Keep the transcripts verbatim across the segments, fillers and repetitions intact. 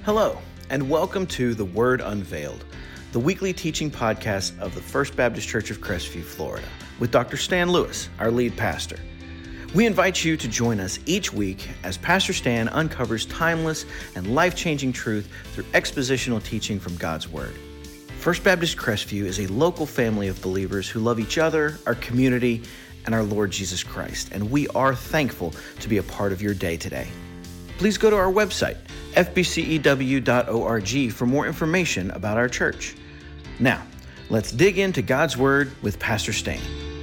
Hello, and welcome to The Word Unveiled, the weekly teaching podcast of the First Baptist Church of Crestview, Florida, with Doctor Stan Lewis, our lead pastor. We invite you to join us each week as Pastor Stan uncovers timeless and life-changing truth through expositional teaching from God's Word. First Baptist Crestview is a local family of believers who love each other, our community, and our Lord Jesus Christ, and we are thankful to be a part of your day today. Please go to our website, f b c e w dot org, for more information about our church. Now, let's dig into God's Word with Pastor Stan.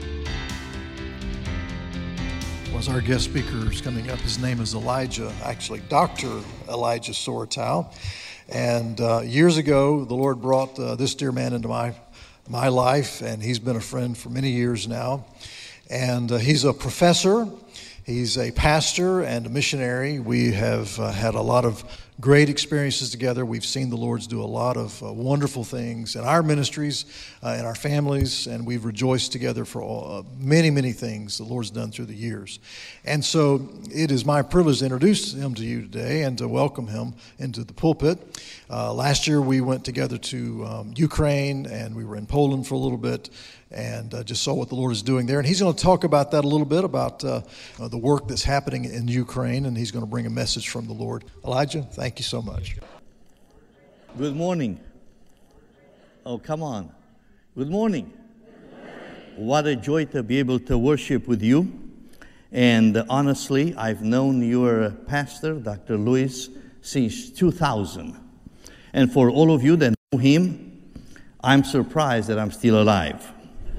As our guest speaker is coming up, his name is Elijah, actually Doctor Elijah Sorotow. And uh, years ago, the Lord brought uh, this dear man into my my life, and he's been a friend for many years now. And uh, he's a professor. He's a pastor and a missionary. We have uh, had a lot of great experiences together. We've seen the Lord do a lot of uh, wonderful things in our ministries, uh, in our families, and we've rejoiced together for all, uh, many, many things the Lord's done through the years. And so it is my privilege to introduce him to you today and to welcome him into the pulpit. Uh, last year we went together to um, Ukraine, and we were in Poland for a little bit, and uh, just saw what the Lord is doing there. And he's going to talk about that a little bit, about uh, uh, the work that's happening in Ukraine, and he's going to bring a message from the Lord. Elijah, thank you so much. Good morning. Oh, come on. Good morning. What a joy to be able to worship with you. And uh, honestly, I've known your pastor, Doctor Lewis, since two thousand. And for all of you that know him, I'm surprised that I'm still alive.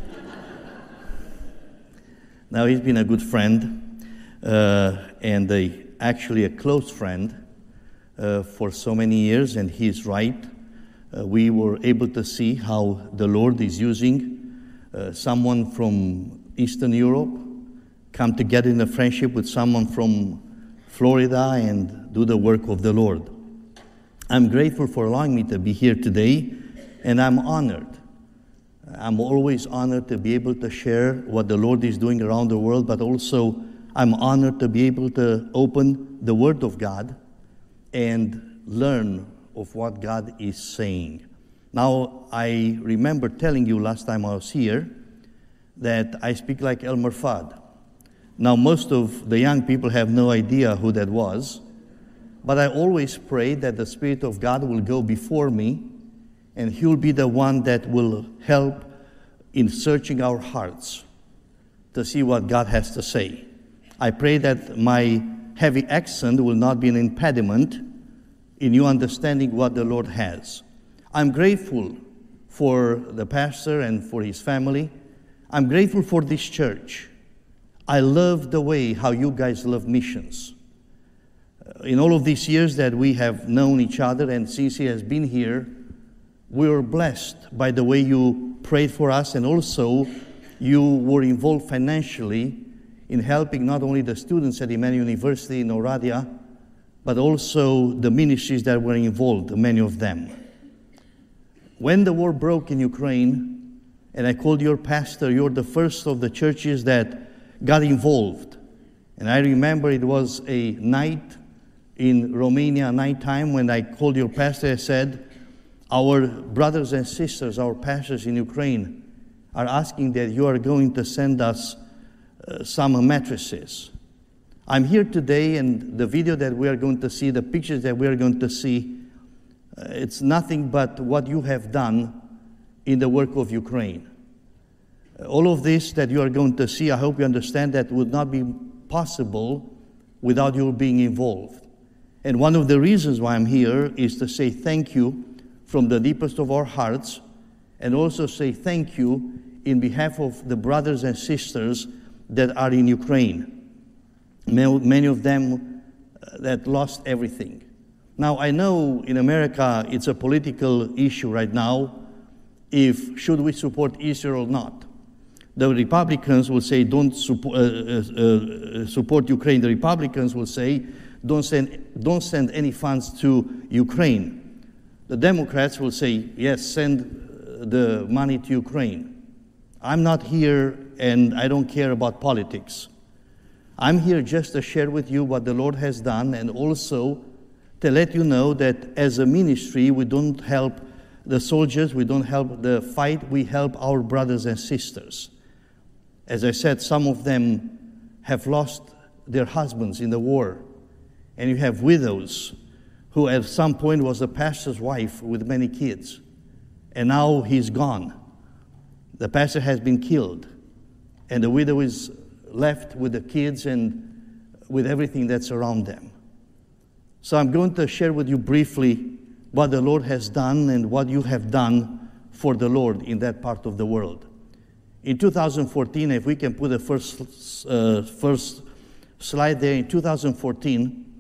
Now, he's been a good friend, uh, and a, actually a close friend uh, for so many years, and he's right. Uh, we were able to see how the Lord is using uh, someone from Eastern Europe, come together in a friendship with someone from Florida and do the work of the Lord. I'm grateful for allowing me to be here today, and I'm honored. I'm always honored to be able to share what the Lord is doing around the world, but also I'm honored to be able to open the Word of God and learn of what God is saying. Now, I remember telling you last time I was here that I speak like Elmer Fudd. Now, most of the young people have no idea who that was, but I always pray that the Spirit of God will go before me, and He'll be the one that will help in searching our hearts to see what God has to say. I pray that my heavy accent will not be an impediment in you understanding what the Lord has. I'm grateful for the pastor and for his family. I'm grateful for this church. I love the way how you guys love missions. In all of these years that we have known each other, and since he has been here, we were blessed by the way you prayed for us, and also you were involved financially in helping not only the students at Emmanuel University in Oradea, but also the ministries that were involved, many of them. When the war broke in Ukraine, and I called your pastor, you're the first of the churches that got involved. And I remember it was a night in Romania, nighttime, when I called your pastor. I said, our brothers and sisters, our pastors in Ukraine, are asking that you are going to send us uh, some mattresses. I'm here today, and the video that we are going to see, the pictures that we are going to see, uh, it's nothing but what you have done in the work of Ukraine. Uh, all of this that you are going to see, I hope you understand that would not be possible without you being involved. And one of the reasons why I'm here is to say thank you from the deepest of our hearts, and also say thank you in behalf of the brothers and sisters that are in Ukraine. Many of them that lost everything. Now, I know in America it's a political issue right now, if should we support Israel or not. The Republicans will say don't support, uh, uh, uh, support Ukraine. The Republicans will say don't send, don't send any funds to Ukraine. The Democrats will say, yes, send the money to Ukraine. I'm not here, and I don't care about politics. I'm here just to share with you what the Lord has done, and also to let you know that as a ministry, we don't help the soldiers, we don't help the fight, we help our brothers and sisters. As I said, some of them have lost their husbands in the war, and you have widows who at some point was a pastor's wife with many kids, and now he's gone. The pastor has been killed, and the widow is left with the kids and with everything that's around them. So I'm going to share with you briefly what the Lord has done and what you have done for the Lord in that part of the world. In two thousand fourteen, if we can put the first, uh, first slide there, in two thousand fourteen,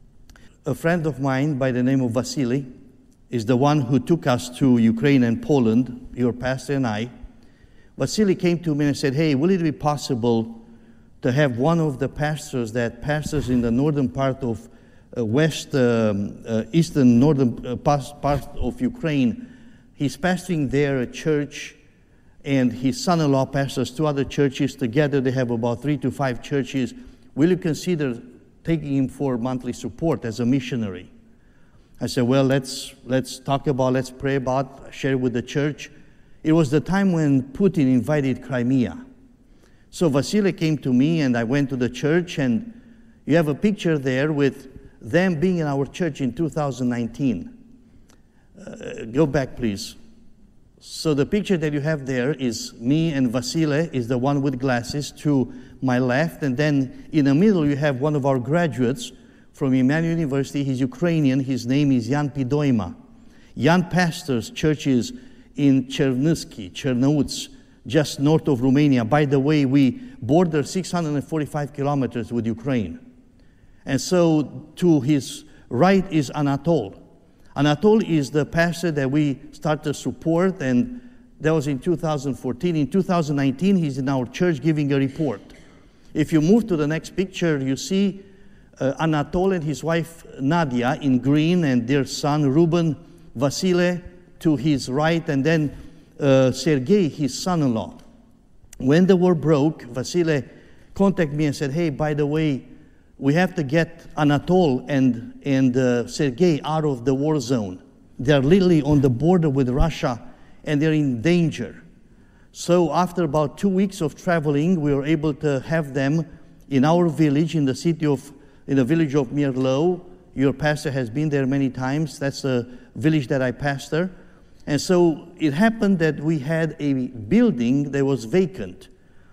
a friend of mine by the name of Vasily is the one who took us to Ukraine and Poland, your pastor and I. Vasily came to me and said, hey, will it be possible to have one of the pastors that pastors in the northern part of uh, west, um, uh, eastern, northern uh, part of Ukraine. He's pastoring there a church, and his son-in-law pastors two other churches. Together they have about three to five churches. Will you consider taking him for monthly support as a missionary? I said, well, let's let's talk about, let's pray about, share with the church. It was the time when Putin invaded Crimea. So Vasily came to me, and I went to the church, and you have a picture there with them being in our church in two thousand nineteen. Uh, go back, please. So the picture that you have there is me, and Vasily is the one with glasses to my left, and then in the middle you have one of our graduates from Emmanuel University. He's Ukrainian. His name is Jan Pidoima. Jan pastors churches in Chernivtsi, Chernouts, just north of Romania. By the way, we border six hundred forty-five kilometers with Ukraine. And so to his right is Anatol. Anatol is the pastor that we start to support, and that was in two thousand fourteen. In two thousand nineteen, he's in our church giving a report. If you move to the next picture, you see uh, Anatol and his wife Nadia in green, and their son Ruben, Vasily to his right, and then uh, Sergei, his son-in-law. When the war broke, Vasily contacted me and said, hey, by the way, we have to get Anatol and, and uh, Sergei out of the war zone. They're literally on the border with Russia, and they're in danger. So after about two weeks of traveling, we were able to have them in our village, in the city of, in the village of Mirlo. Your pastor has been there many times. That's the village that I pastor. And so it happened that we had a building that was vacant.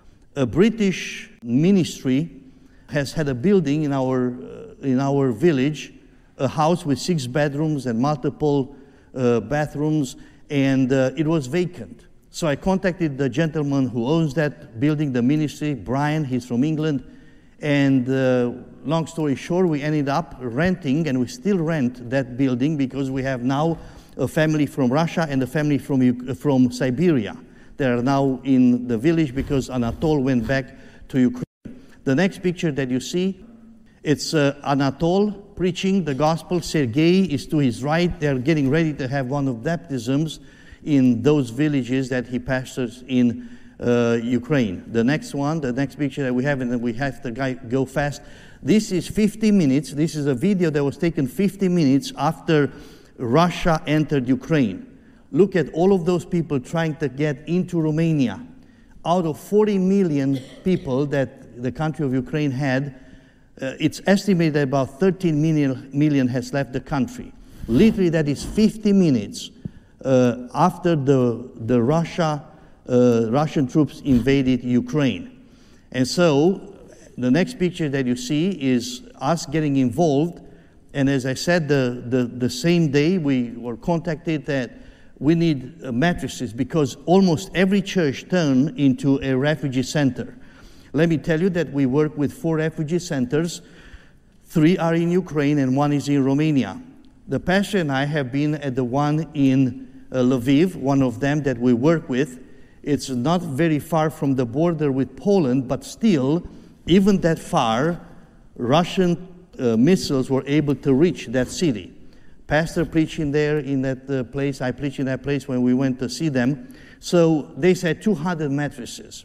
A British ministry has had a building in our uh, in our village, a house with six bedrooms and multiple uh, bathrooms, and uh, it was vacant. So I contacted the gentleman who owns that building, the ministry, Brian. He's from England, and uh, long story short, we ended up renting, and we still rent that building because we have now a family from Russia and a family from from Siberia. They are now in the village because Anatol went back to Ukraine. The next picture that you see, it's uh, Anatol preaching the gospel. Sergei is to his right. They're getting ready to have one of baptisms in those villages that he pastors in uh, Ukraine. The next one, the next picture that we have, and then we have to go fast. This is fifty minutes. This is a video that was taken fifty minutes after Russia entered Ukraine. Look at all of those people trying to get into Romania. Out of forty million people that the country of Ukraine had, uh, it's estimated that about thirteen million, million has left the country. Literally, that is fifty minutes uh, after the, the Russia, uh, Russian troops invaded Ukraine. And so, the next picture that you see is us getting involved. And as I said, the, the, the same day we were contacted that we need uh, mattresses because almost every church turned into a refugee center. Let me tell you that we work with four refugee centers. Three are in Ukraine and one is in Romania. The pastor and I have been at the one in uh, Lviv, one of them that we work with. It's not very far from the border with Poland, but still, even that far, Russian uh, missiles were able to reach that city. Pastor preaching there in that uh, place, I preached in that place when we went to see them. So they said two hundred mattresses.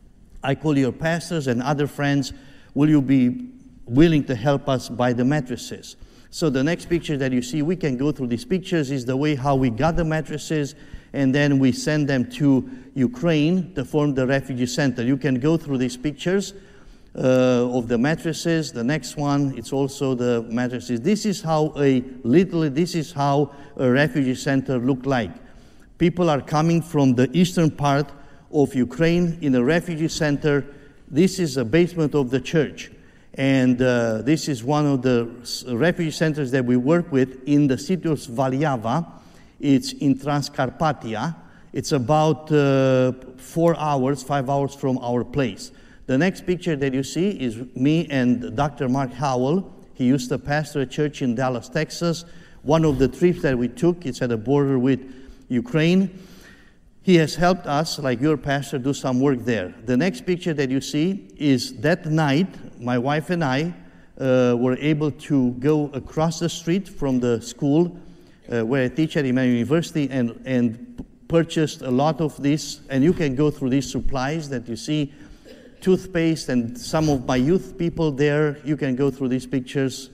I call your pastors and other friends, will you be willing to help us buy the mattresses? So the next picture that you see, we can go through these pictures, is the way how we got the mattresses, and then we send them to Ukraine to form the refugee center. You can go through these pictures uh, of the mattresses. The next one, it's also the mattresses. This is how a, literally, this is how a refugee center looked like. People are coming from the eastern part of Ukraine in a refugee center. This is a basement of the church. And uh, this is one of the refugee centers that we work with in the city of Svaliava. It's in Transcarpathia. It's about uh, four hours, five hours from our place. The next picture that you see is me and Doctor Mark Howell. He used to pastor a church in Dallas, Texas. One of the trips that we took, it's at the border with Ukraine. He has helped us, like your pastor, do some work there. The next picture that you see is that night, my wife and I uh, were able to go across the street from the school uh, where I teach at Emmanuel University and, and purchased a lot of this. And you can go through these supplies that you see, toothpaste and some of my youth people there. You can go through these pictures.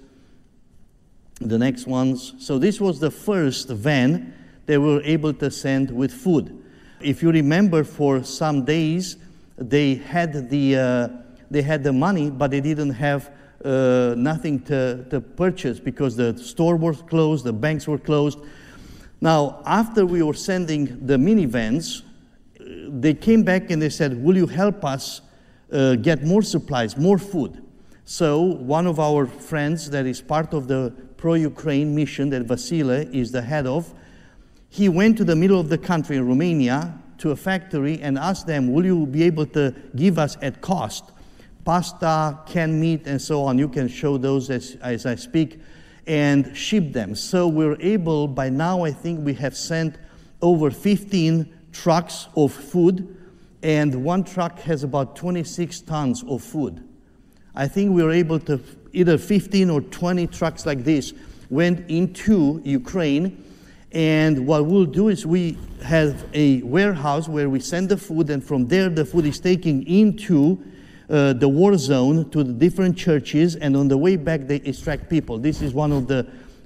The next ones. So this was the first van that we were able to send with food. If you remember, for some days they had the uh, they had the money, but they didn't have uh, nothing to, to purchase because the store was closed, the banks were closed. Now, after we were sending the minivans, they came back and they said, "Will you help us uh, get more supplies, more food?" So one of our friends that is part of the pro-Ukraine mission that Vasile is the head of, he went to the middle of the country in Romania to a factory and asked them, "Will you be able to give us at cost pasta, canned meat, and so on?" You can show those as, as I speak, and ship them. So we're able, by now I think we have sent over fifteen trucks of food, and one truck has about twenty-six tons of food. I think we were able to, either fifteen or twenty trucks like this went into Ukraine. And what we'll do is we have a warehouse where we send the food, and from there the food is taken into uh, the war zone to the different churches, and on the way back they extract people. This is one of the,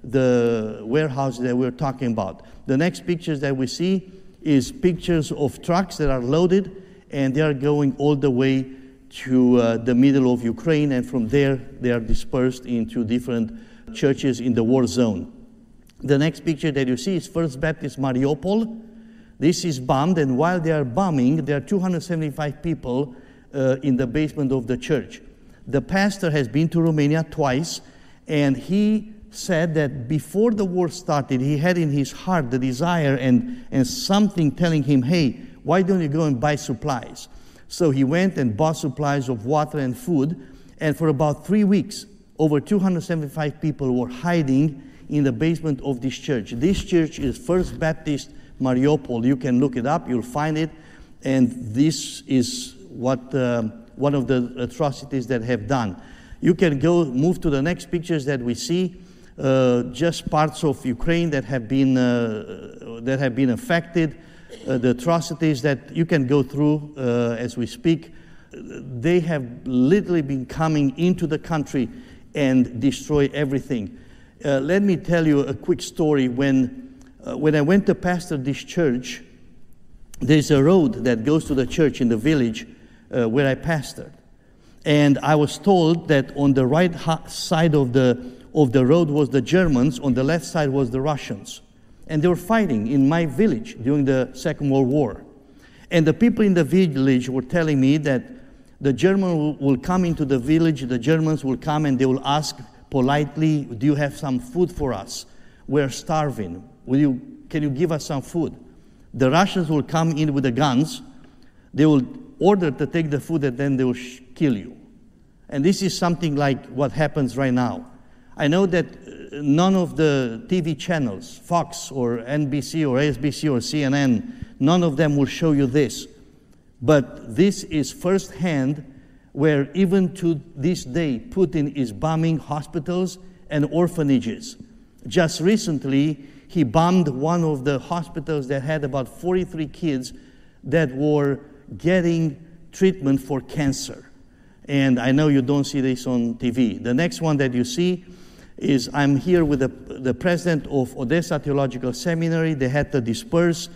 the warehouses that we're talking about. The next pictures that we see is pictures of trucks that are loaded, and they are going all the way to uh, the middle of Ukraine, and from there they are dispersed into different churches in the war zone. The next picture that you see is First Baptist Mariupol. This is bombed, and while they are bombing, there are two hundred seventy-five people uh, in the basement of the church. The pastor has been to Romania twice, and he said that before the war started, he had in his heart the desire and, and something telling him, "Hey, why don't you go and buy supplies?" So he went and bought supplies of water and food, and for about three weeks, over two hundred seventy-five people were hiding in the basement of this church. This church is First Baptist Mariupol. You can look it up, you'll find it. And this is what uh, one of the atrocities that have done. You can go move to the next pictures that we see. Uh, just parts of Ukraine that have been uh, that have been affected. Uh, the atrocities that you can go through uh, as we speak. They have literally been coming into the country and destroy everything. Uh, let me tell you a quick story. When, uh, when I went to pastor this church, there's a road that goes to the church in the village uh, where I pastored. And I was told that on the right ha- side of the, of the road was the Germans, on the left side was the Russians. And they were fighting in my village during the Second World War. And the people in the village were telling me that the Germans will, will come into the village, the Germans will come and they will ask politely, "Do you have some food for us? We're starving. Will you, can you give us some food?" The Russians will come in with the guns. They will order to take the food, and then they will sh- kill you. And this is something like what happens right now. I know that none of the T V channels, Fox or N B C or A S B C or C N N, none of them will show you this. But this is firsthand, where even to this day, Putin is bombing hospitals and orphanages. Just recently, he bombed one of the hospitals that had about forty-three kids that were getting treatment for cancer. And I know you don't see this on T V. The next one that you see is I'm here with the, the president of Odessa Theological Seminary. They had to disperse.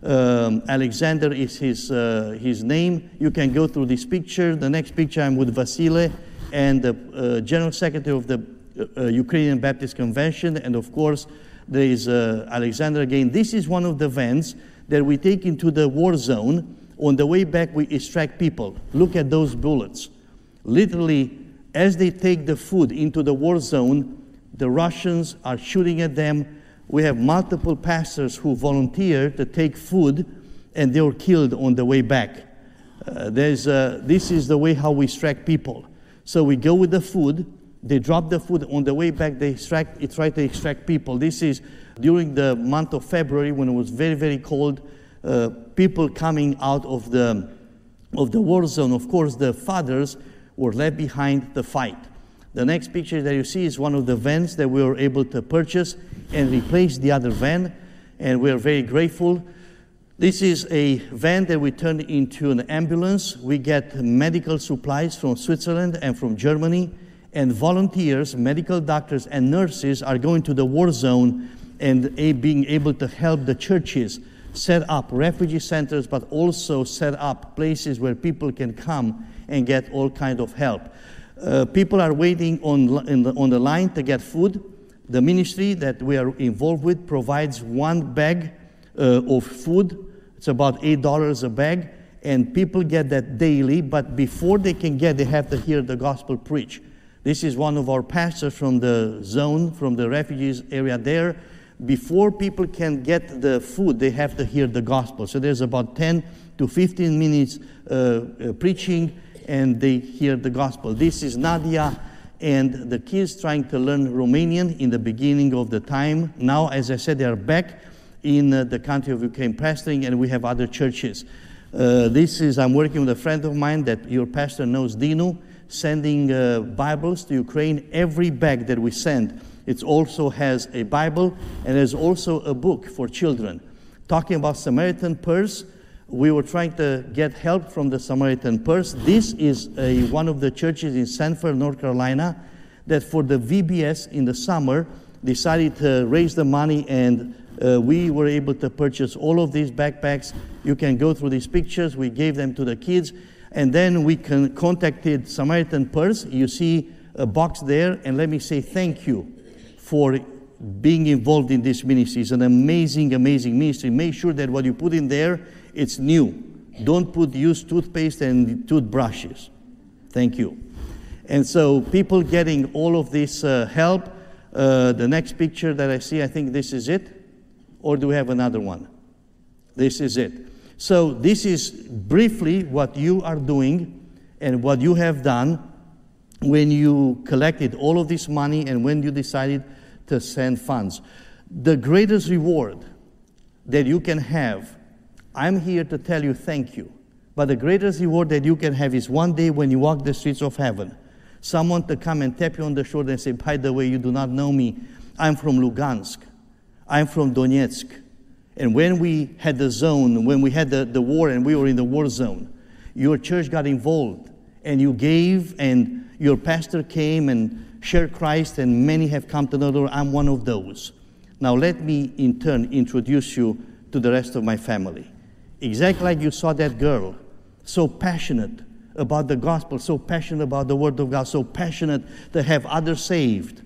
Um, Alexander is his, uh, his name. You can go through this picture. The next picture, I'm with Vasile and the uh, General Secretary of the uh, Ukrainian Baptist Convention. And of course, there is uh, Alexander again. This is one of the vans that we take into the war zone. On the way back, we extract people. Look at those bullets. Literally, as they take the food into the war zone, the Russians are shooting at them. We have multiple pastors who volunteer to take food, and they were killed on the way back. Uh, there's uh, this is the way how we extract people. So we go with the food. They drop the food on the way back. They extract, they try to extract people. This is during the month of February when it was very, very cold. Uh, people coming out of the of the war zone. Of course, the fathers were left behind to fight. The next picture that you see is one of the vans that we were able to purchase and replace the other van, and we are very grateful. This is a van that we turned into an ambulance. We get medical supplies from Switzerland and from Germany, and volunteers, medical doctors and nurses are going to the war zone and a, being able to help the churches set up refugee centers, but also set up places where people can come and get all kinds of help. Uh, people are waiting on, in the, on the line to get food. The ministry that we are involved with provides one bag uh, of food. It's about eight dollars a bag, and people get that daily, but before they can get, they have to hear the gospel preached. This is one of our pastors from the zone, from the refugees area there. Before people can get the food, they have to hear the gospel. So there's about ten to fifteen minutes uh, uh, preaching, and they hear the gospel. This is Nadia and the kids trying to learn Romanian in the beginning of the time. Now, as I said, they are back in uh, the country of Ukraine pastoring, and we have other churches. Uh, this is, I'm working with a friend of mine that your pastor knows, Dinu, sending uh, Bibles to Ukraine. Every bag that we send, it also has a Bible, and there's also a book for children. Talking about Samaritan Purse, we were trying to get help from the Samaritan Purse. This is a, one of the churches in Sanford, North Carolina, that for the V B S in the summer decided to raise the money, and uh, we were able to purchase all of these backpacks. You can go through these pictures. We gave them to the kids, and then we can contacted Samaritan Purse. You see a box there, and let me say thank you for being involved in this ministry. It's an amazing, amazing ministry. Make sure that what you put in there, it's new. Don't put used toothpaste and toothbrushes. Thank you. And so people getting all of this uh, help. Uh, the next picture that I see, I think this is it. Or do we have another one? This is it. So this is briefly what you are doing and what you have done when you collected all of this money and when you decided to send funds. The greatest reward that you can have, I'm here to tell you thank you, but the greatest reward that you can have is one day when you walk the streets of heaven, someone to come and tap you on the shoulder and say, by the way, you do not know me. I'm from Lugansk. I'm from Donetsk. And when we had the zone, when we had the, the war and we were in the war zone, your church got involved and you gave, and your pastor came and shared Christ, and many have come to know the Lord. I'm one of those. Now let me in turn introduce you to the rest of my family. Exactly like you saw that girl, so passionate about the gospel, so passionate about the word of God, so passionate to have others saved.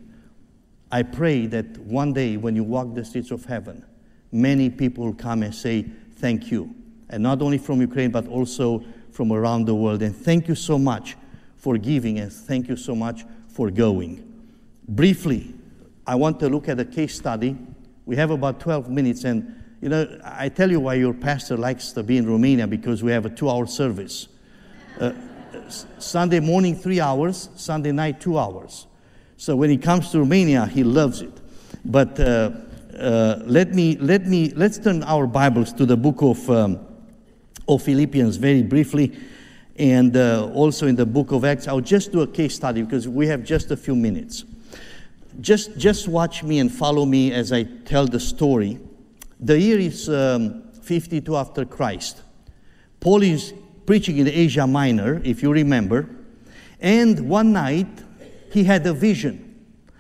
I pray that one day when you walk the streets of heaven, many people will come and say thank you. And not only from Ukraine, but also from around the world. And thank you so much for giving, and thank you so much for going. Briefly, I want to look at a case study. We have about twelve minutes, and you know, I tell you why your pastor likes to be in Romania, because we have a two-hour service. Uh, Sunday morning, three hours. Sunday night, two hours. So when he comes to Romania, he loves it. But uh, uh, let me, let me, let's turn our Bibles to the book of, um, of Philippians very briefly, and uh, also in the book of Acts. I'll just do a case study because we have just a few minutes. Just, just watch me and follow me as I tell the story. The year is um, fifty-two after Christ. Paul is preaching in Asia Minor, if you remember, and one night he had a vision.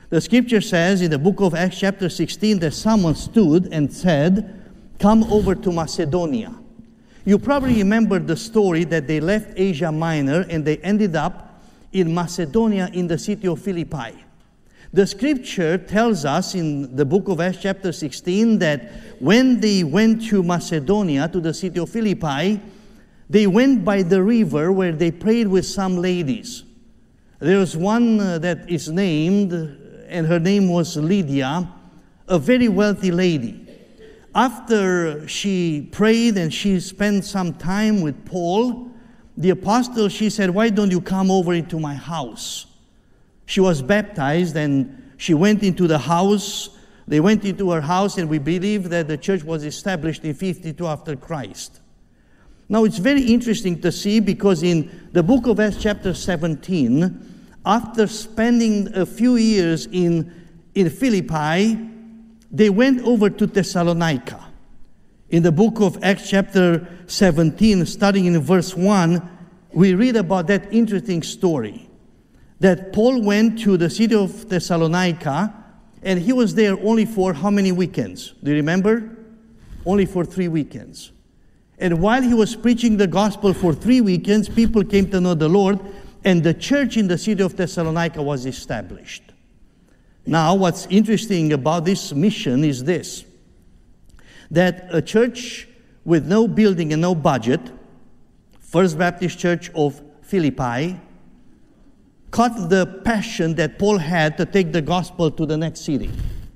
The scripture says in the book of Acts chapter sixteen that someone stood and said, "Come over to Macedonia." You probably remember the story that they left Asia Minor and they ended up in Macedonia in the city of Philippi. The scripture tells us in the book of Acts chapter sixteen that when they went to Macedonia, to the city of Philippi, they went by the river where they prayed with some ladies. There was one uh, that is named, and her name was Lydia, a very wealthy lady. After she prayed and she spent some time with Paul, the apostle, she said, "Why don't you come over into my house?" She was baptized and she went into the house. They went into her house, and we believe that the church was established in fifty-two after Christ. Now it's very interesting to see, because in the book of Acts chapter seventeen, after spending a few years in, in Philippi, they went over to Thessalonica. In the book of Acts chapter seventeen, starting in verse one, we read about that interesting story. That Paul went to the city of Thessalonica, and he was there only for how many weekends? Do you remember? Only for three weekends. And while he was preaching the gospel for three weekends, people came to know the Lord, and the church in the city of Thessalonica was established. Now, what's interesting about this mission is this, that a church with no building and no budget, First Baptist Church of Philippi, caught the passion that Paul had to take the gospel to the next city.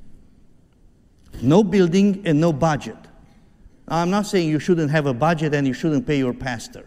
No building and no budget. I'm not saying you shouldn't have a budget and you shouldn't pay your pastor.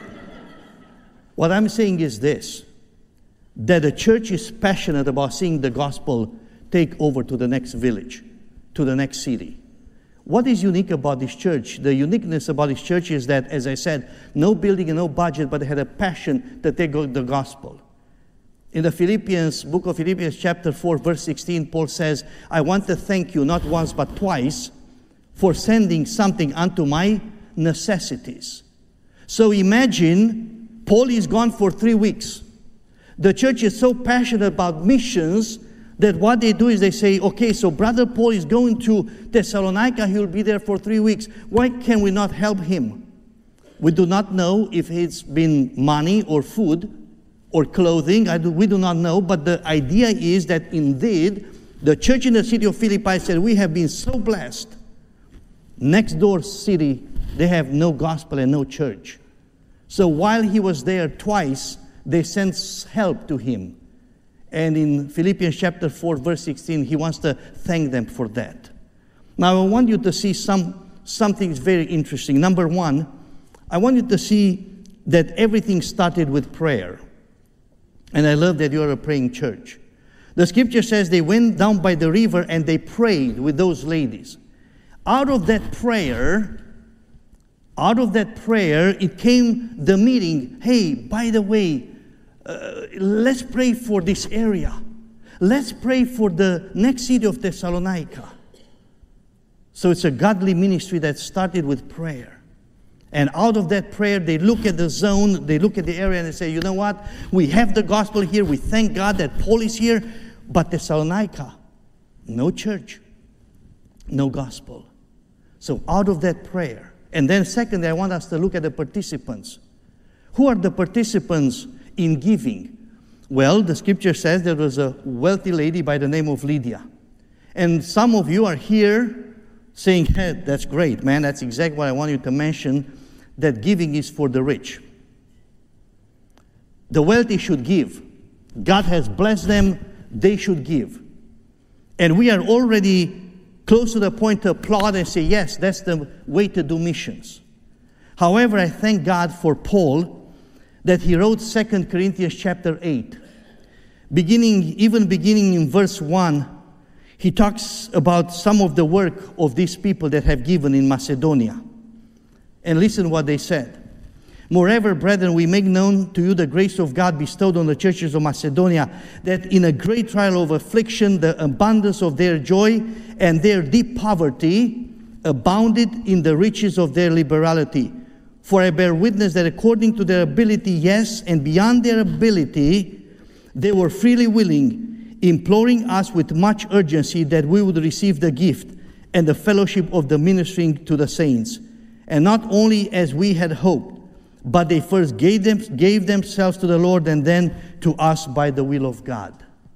What I'm saying is this, that the church is passionate about seeing the gospel take over to the next village, to the next city. What is unique about this church? The uniqueness about this church is that, as I said, no building and no budget, but they had a passion to take the gospel. In the Philippians, book of Philippians chapter four, verse sixteen, Paul says, "I want to thank you not once but twice for sending something unto my necessities." So imagine, Paul is gone for three weeks. The church is so passionate about missions that what they do is they say, "Okay, so Brother Paul is going to Thessalonica, he will be there for three weeks. Why can we not help him?" We do not know if it's been money or food or clothing. I do, we do not know, but the idea is that indeed the church in the city of Philippi said, "We have been so blessed. Next door city, they have no gospel and no church." So while he was there twice, they sent help to him. And in Philippians chapter four, verse sixteen, he wants to thank them for that. Now I want you to see some something very interesting. Number one, I want you to see that everything started with prayer. And I love that you are a praying church. The scripture says they went down by the river and they prayed with those ladies. Out of that prayer, out of that prayer, it came the meeting. Hey, by the way, uh, let's pray for this area. Let's pray for the next city of Thessalonica. So it's a godly ministry that started with prayer. And out of that prayer, they look at the zone, they look at the area, and they say, "You know what? We have the gospel here. We thank God that Paul is here. But Thessalonica, no church, no gospel." So out of that prayer. And then secondly, I want us to look at the participants. Who are the participants in giving? Well, the scripture says there was a wealthy lady by the name of Lydia. And some of you are here saying, "Hey, that's great, man. That's exactly what I want you to mention, that giving is for the rich. The wealthy should give. God has blessed them. They should give." And we are already close to the point to applaud and say, yes, that's the way to do missions. However, I thank God for Paul that he wrote Second Corinthians chapter eight. Beginning, even beginning in verse one, he talks about some of the work of these people that have given in Macedonia. And listen what they said. "Moreover, brethren, we make known to you the grace of God bestowed on the churches of Macedonia, that in a great trial of affliction, the abundance of their joy and their deep poverty abounded in the riches of their liberality. For I bear witness that according to their ability, yes, and beyond their ability, they were freely willing, imploring us with much urgency that we would receive the gift and the fellowship of the ministering to the saints. And not only as we had hoped, but they first gave, them, gave themselves to the Lord and then to us by the will of God.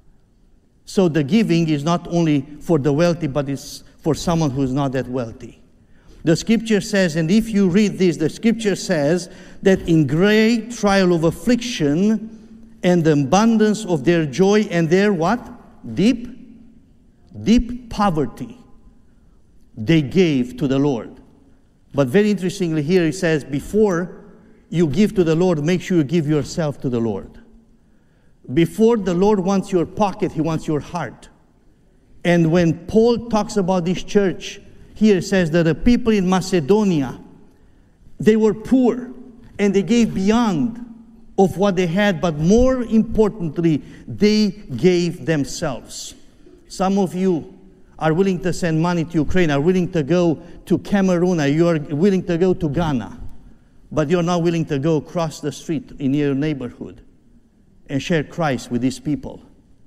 So the giving is not only for the wealthy, but it's for someone who is not that wealthy. The scripture says, and if you read this, the scripture says that in great trial of affliction and the abundance of their joy and their what? Deep, deep poverty, they gave to the Lord. But very interestingly here it says, before you give to the Lord, make sure you give yourself to the Lord. Before the Lord wants your pocket, He wants your heart. And when Paul talks about this church, here it says that the people in Macedonia, they were poor and they gave beyond of what they had, but more importantly, they gave themselves. Some of you are willing to send money to Ukraine, are willing to go to Cameroon, you are willing to go to Ghana, but you're not willing to go across the street in your neighborhood and share Christ with these people.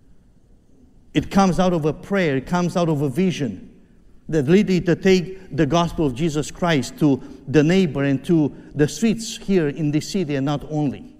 It comes out of a prayer, it comes out of a vision that lead you to take the gospel of Jesus Christ to the neighbor and to the streets here in this city, and not only.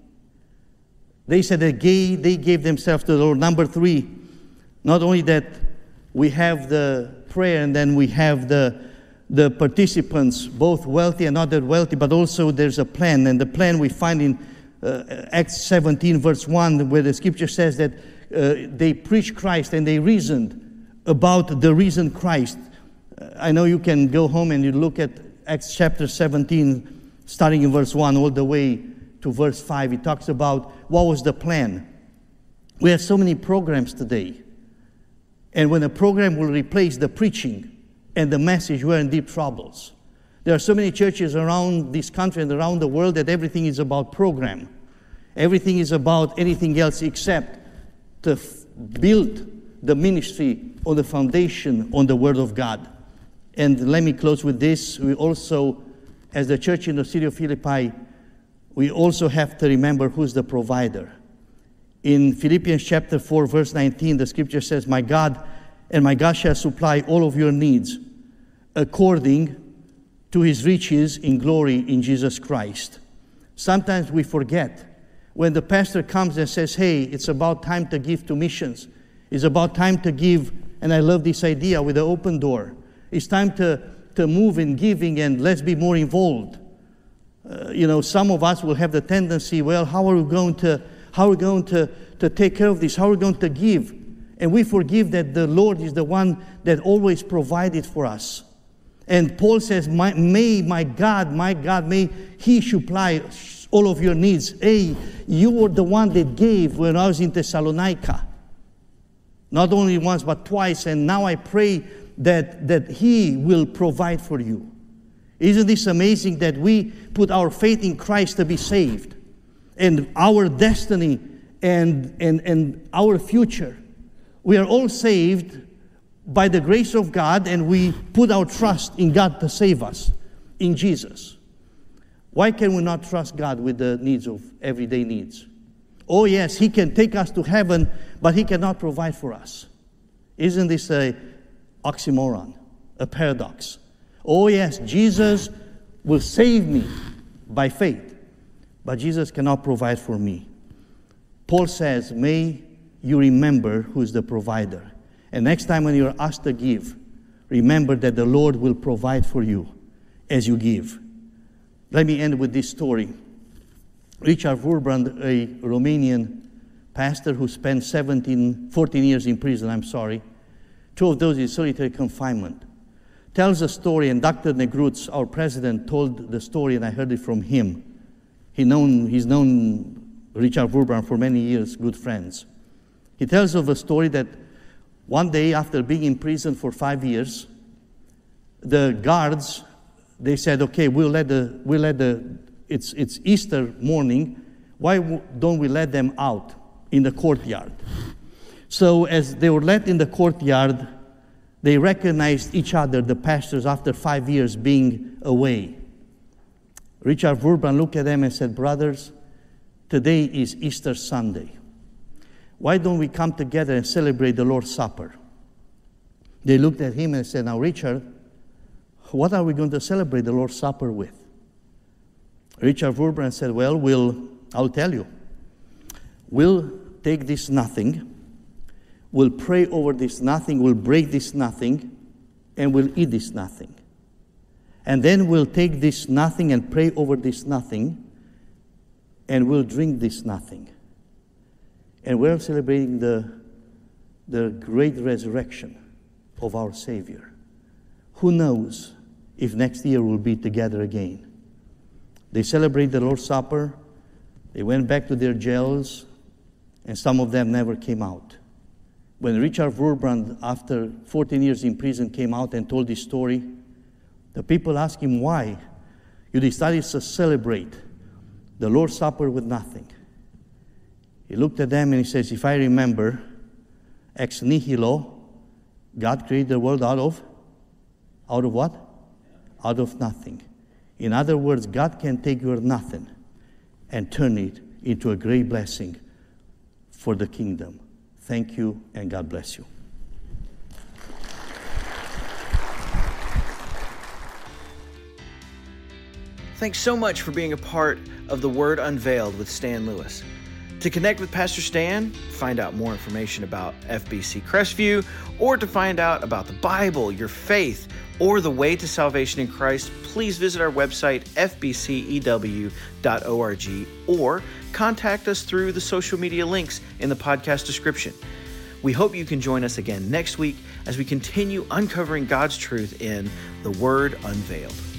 They said that gave, they gave themselves to the Lord. Number three, not only that we have the prayer and then we have the, the participants, both wealthy and not that wealthy, but also there's a plan. And the plan we find in uh, Acts seventeen, verse one, where the scripture says that uh, they preached Christ and they reasoned about the risen Christ. I know you can go home and you look at Acts chapter seventeen, starting in verse one, all the way to verse five. It talks about what was the plan. We have so many programs today. And when a program will replace the preaching and the message, we're in deep troubles. There are so many churches around this country and around the world that everything is about program. Everything is about anything else except to f- build the ministry on the foundation, on the Word of God. And let me close with this. We also, as the church in the city of Philippi, we also have to remember who's the provider. In Philippians chapter four, verse nineteen, the scripture says, My God and my God shall supply all of your needs according to His riches in glory in Jesus Christ. Sometimes we forget when the pastor comes and says, hey, it's about time to give to missions. It's about time to give, and I love this idea with the open door. It's time to, to move in giving and let's be more involved. Uh, you know, some of us will have the tendency, well, how are we going to, how are we going to, to take care of this? How are we going to give? And we forgive that the Lord is the one that always provided for us. And Paul says, my, may my God, my God, may He supply all of your needs. Hey, you were the one that gave when I was in Thessalonica. Not only once, but twice. And now I pray that, that He will provide for you. Isn't this amazing that we put our faith in Christ to be saved? And our destiny and, and, and our future. We are all saved by the grace of God, and we put our trust in God to save us, in Jesus. Why can we not trust God with the needs of everyday needs? Oh yes, He can take us to heaven, but He cannot provide for us. Isn't this a oxymoron, a paradox? Oh yes, Jesus will save me by faith, but Jesus cannot provide for me. Paul says, may you remember who is the provider. And next time when you're asked to give, remember that the Lord will provide for you as you give. Let me end with this story. Richard Wurbrand, a Romanian pastor who spent seventeen, fourteen years in prison, I'm sorry, two of those in solitary confinement, tells a story, and Doctor Negrutz, our president, told the story, and I heard it from him. He known, he's known Richard Wurbrand for many years, good friends. He tells of a story that one day after being in prison for five years, the guards, they said, okay, we'll let the, we'll let the, it's, it's Easter morning, why don't we let them out in the courtyard? So as they were let in the courtyard, they recognized each other, the pastors, after five years being away. Richard Wurbrand looked at them and said, brothers, today is Easter Sunday. why don't we come together and celebrate the Lord's Supper? They looked at him and said, now, Richard, what are we going to celebrate the Lord's Supper with? Richard Wurbrand said, well, we'll, I'll tell you. We'll take this nothing, we'll pray over this nothing, we'll break this nothing, and we'll eat this nothing. And then we'll take this nothing and pray over this nothing, and we'll drink this nothing. And we're celebrating the, the great resurrection of our Savior. Who knows if next year we'll be together again? They celebrated the Lord's Supper. They went back to their jails, and some of them never came out. When Richard Wurbrand, after fourteen years in prison, came out and told this story, the people asked him, why you decided to celebrate the Lord's Supper with nothing? He looked at them and he says, if I remember, ex nihilo, God created the world out of, out of what? Out of nothing. In other words, God can take your nothing and turn it into a great blessing for the kingdom. Thank you, and God bless you. Thanks so much for being a part of The Word Unveiled with Stan Lewis. To connect with Pastor Stan, find out more information about F B C Crestview, or to find out about the Bible, your faith, or the way to salvation in Christ, please visit our website, f b c e w dot org, or contact us through the social media links in the podcast description. We hope you can join us again next week as we continue uncovering God's truth in The Word Unveiled.